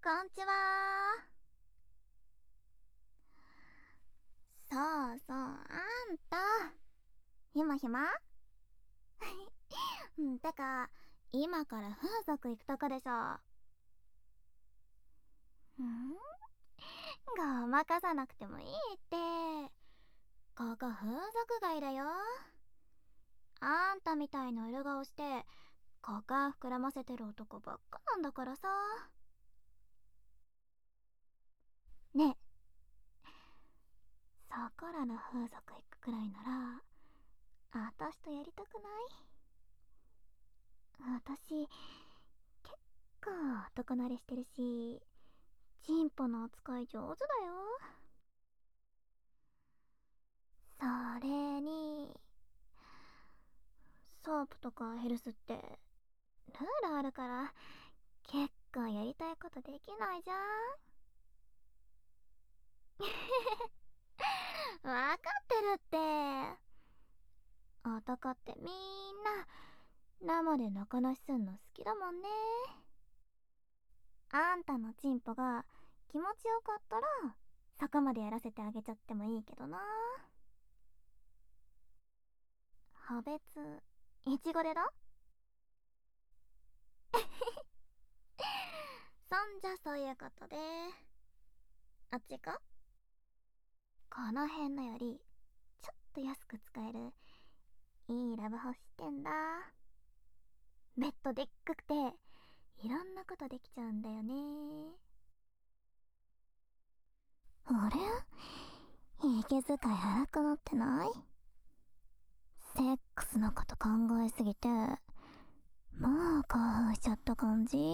こんちは。そうそう、あんた。暇暇てか、今から風俗行くとこでしょ。ごまかさなくてもいいって。ここ風俗街だよ。あんたみたいな色顔して、股間膨らませてる男ばっかなんだからさ。ねえ、そこらの風俗行くくらいなら、あたしとやりたくない？私、結構男慣れしてるし、チンポの扱い上手だよ。それに、ソープとかヘルスってルールあるから、結構やりたいことできないじゃん。わかってるって。男ってみんな生で中なしすんの好きだもんね。あんたのチンポが気持ちよかったらそこまでやらせてあげちゃってもいいけどな。派別いちごでだ。そんじゃそういうことで、あっちか？この辺のよりちょっと安く使えるいいラブホ知ってんだ。ベッドでっかくていろんなことできちゃうんだよね。あれ、息遣い荒くなってない？セックスのこと考えすぎてもう興奮しちゃった感じ？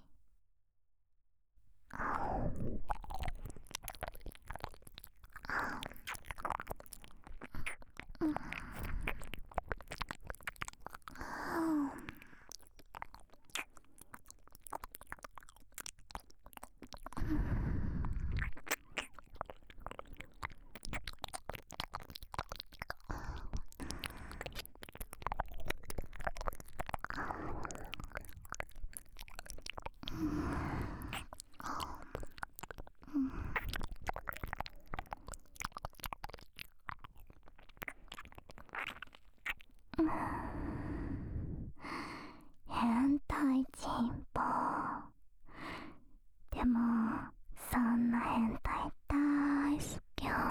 変態チンポ。でもそんな変態大好きよ。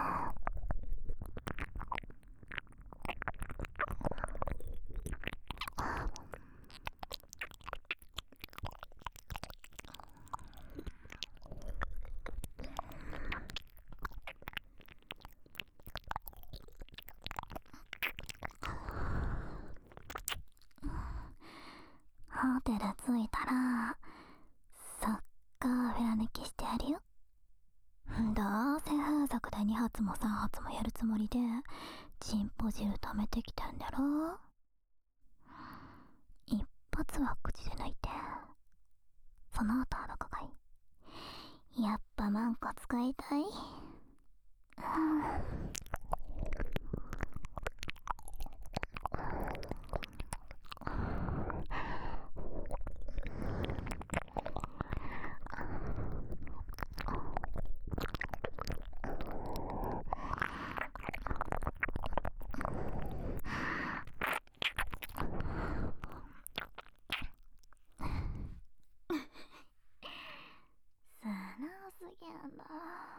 ホテル着いたらそっかフェラ抜きしてやるよ。どうせ風俗で2発も3発もやるつもりでチンポ汁溜めてきたんだろ。一発は口で抜いて、その後はどこがいい？やっぱマンコ使いたい？素直すぎんだ。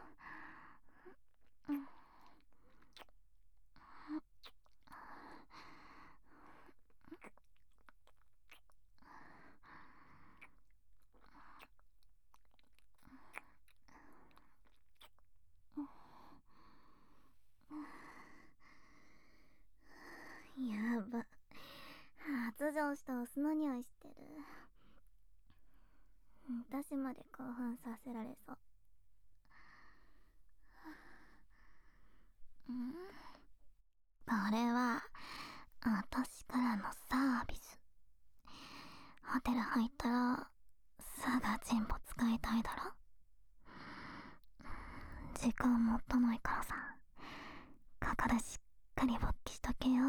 やば、発情したオスの匂いしてる。私まで興奮させられそう。これは私からのサービス。ホテル入ったらすぐチンポ使いたいだろ。時間もったないからさ、ここでしっかり勃起しとけよ。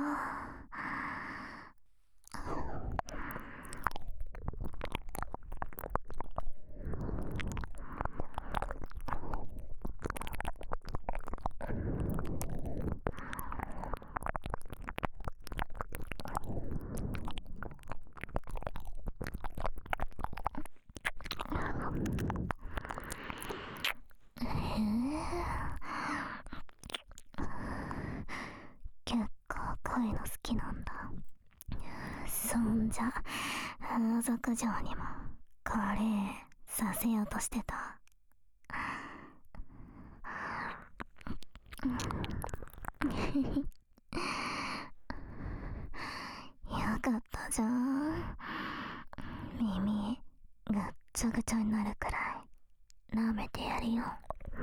いの好きなんだ。そんじゃ風俗嬢にもこれさせようとしてた。よかったじゃん。耳ぐっちゃぐちゃになるくらい舐めてやるよ。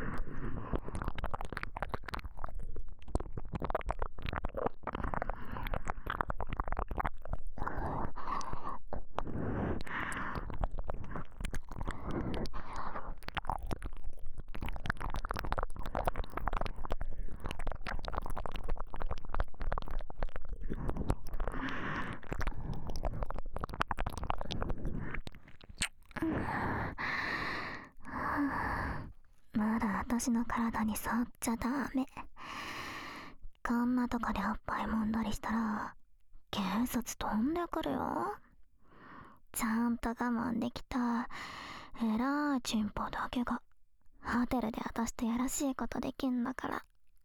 まだ私の体に触っちゃダメ。こんなとこでおっぱい揉んだりしたら警察飛んでくるよ。ちゃんと我慢できた偉いチンポだけがホテルで私とやらしいことできんだから。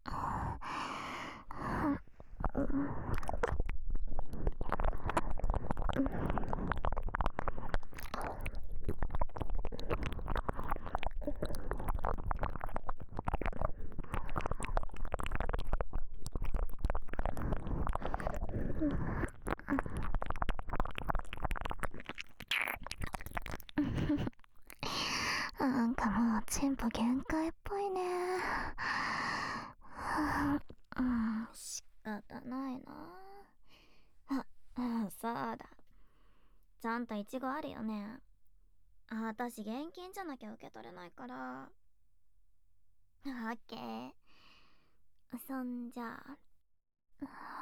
なんかもうチンポ限界っぽいね。仕方ないな。そうだ、ちゃんとイチゴあるよね。私現金じゃなきゃ受け取れないから。オッケー。そんじゃ